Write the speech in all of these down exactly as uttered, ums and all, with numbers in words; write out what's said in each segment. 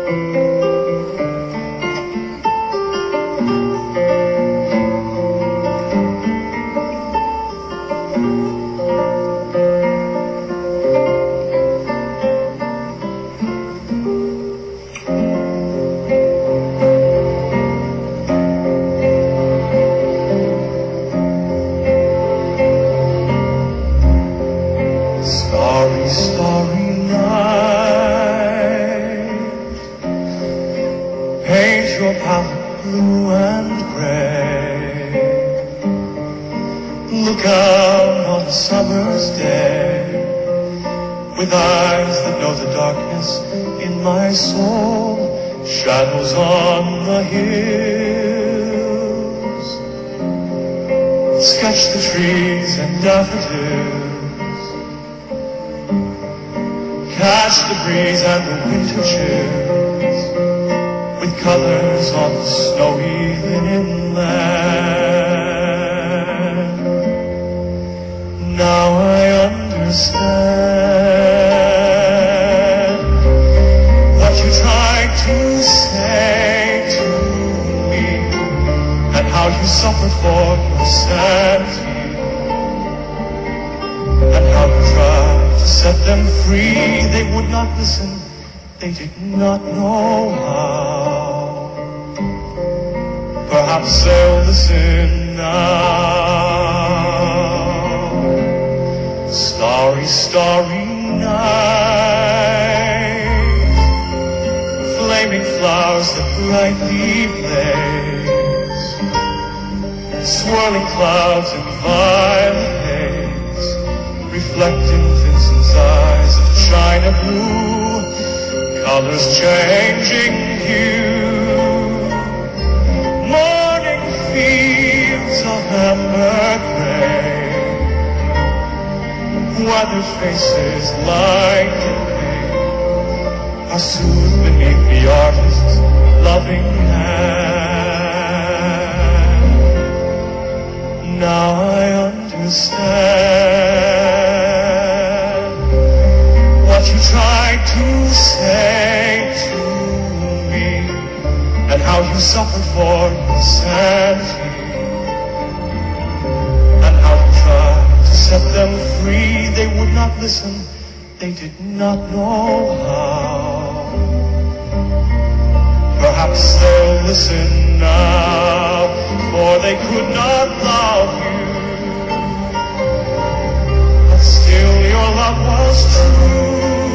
Your palette blue and gray. Look out on a summer's day, with eyes that know the darkness in my soul. Shadows on the hills, sketch the trees and daffodils, catch the breeze and the winter chills, with colors on the snowy linen land. Now I understand what you tried to say to me, and how you suffered for your sanity, and how you tried to set them free. They would not listen, they did not know how. Perhaps they'll listen now. Starry, starry night, flaming flowers that brightly blaze, swirling clouds in violet haze, reflecting Vincent's eyes of china blue, colors changing hue. Morning fields of amber gray, weathered faces lined in pain, are soothed beneath the artist's loving hand. Now I understand what you tried to say to me, and how you suffered for your sanity, and how you tried to set them free. They would not listen, they did not know how. Perhaps they'll listen now, for they could not love you, but still your love was true.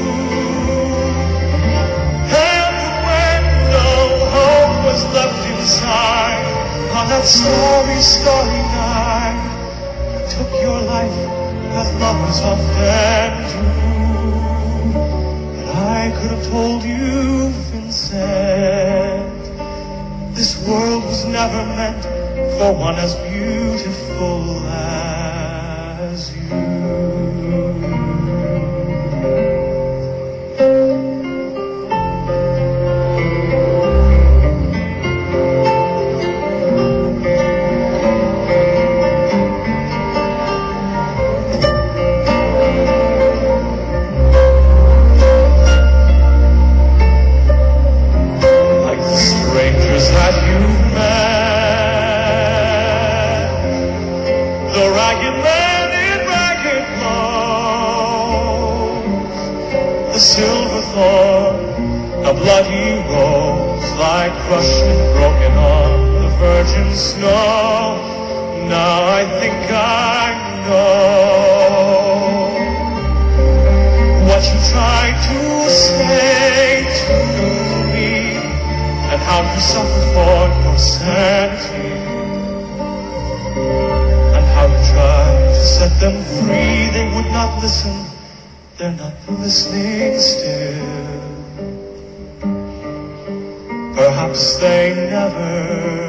Was left inside on that starry, starry night. I took your life as lovers often do, but I could have told you, Vincent, this world was never meant for one as beautiful as you. A bloody rose lie crushed and broken on the virgin snow. Now I think I know what you tried to say to me, and how you suffered for your sanity, and how you tried to set them free. They would not listen, they're not listening still. Perhaps they never